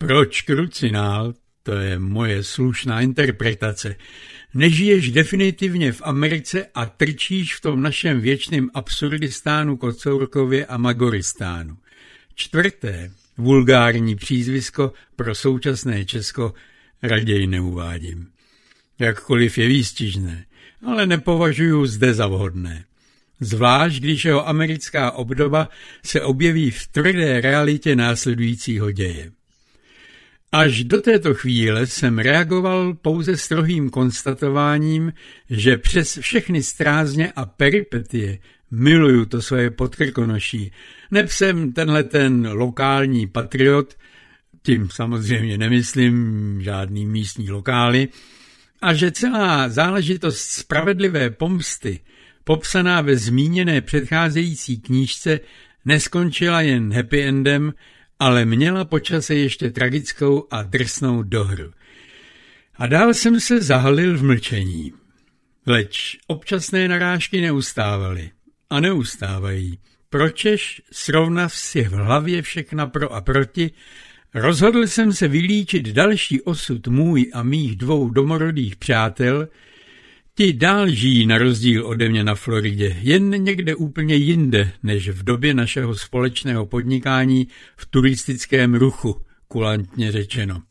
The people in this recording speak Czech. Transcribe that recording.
Proč krucinál? To je moje slušná interpretace. Nežiješ definitivně v Americe a trčíš v tom našem věčném Absurdistánu, Kocourkově a Magoristánu. 4. vulgární přízvisko pro současné Česko raději neuvádím. Jakkoliv je výstižné, ale nepovažuji zde za vhodné. Zvlášť, když jeho americká obdoba se objeví v tvrdé realitě následujícího děje. Až do této chvíle jsem reagoval pouze strohým konstatováním, že přes všechny strázně a peripetie miluju to svoje Podkrkonoší. Neb jsem ten lokální patriot, tím samozřejmě nemyslím žádný místní lokály, a že celá záležitost spravedlivé pomsty, popsaná ve zmíněné předcházející knížce, neskončila jen happy endem, ale měla po čase ještě tragickou a drsnou dohru. A dál jsem se zahalil v mlčení. Leč občasné narážky neustávaly a neustávají. Pročež, srovnav si v hlavě všechna pro a proti, rozhodl jsem se vylíčit další osud můj a mých 2 domorodých přátel. Ti dál žijí na rozdíl ode mě na Floridě, jen někde úplně jinde, než v době našeho společného podnikání v turistickém ruchu, kulantně řečeno.